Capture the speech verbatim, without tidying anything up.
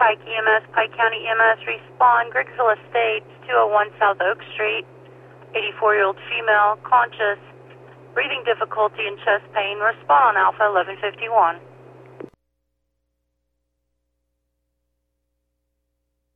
Pike E M S, Pike County E M S, respond, Griggsville Estates, two oh one South Oak Street, eighty-four-year-old female, conscious, breathing difficulty and chest pain, respond on Alpha eleven fifty-one.